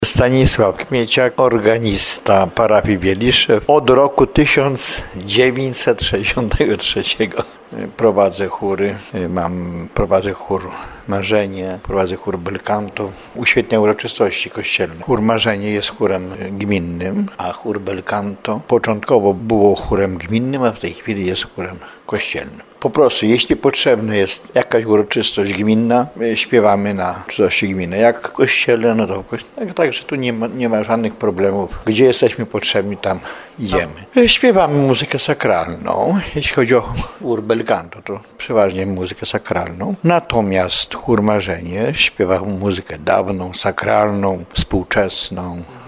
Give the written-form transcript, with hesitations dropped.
Stanisław Kmieciak, organista parafii Bieliszew. Od roku 1963 prowadzę chóry. Prowadzę chór Marzenie, prowadzę chór Belcanto. Uświetniam uroczystości kościelne. Chór Marzenie jest chórem gminnym, a chór Belcanto początkowo było chórem gminnym, a w tej chwili jest chórem kościelnym. Po prostu, jeśli potrzebna jest jakaś uroczystość gminna, śpiewamy na uroczystości gminnej. Jak w kościele, no to w kościele. Także tu nie ma żadnych problemów. Gdzie jesteśmy potrzebni, tam idziemy. Śpiewamy muzykę sakralną. Jeśli chodzi o chór Belcanto, to przeważnie muzykę sakralną. Natomiast chór Marzenie śpiewa muzykę dawną, sakralną, współczesną.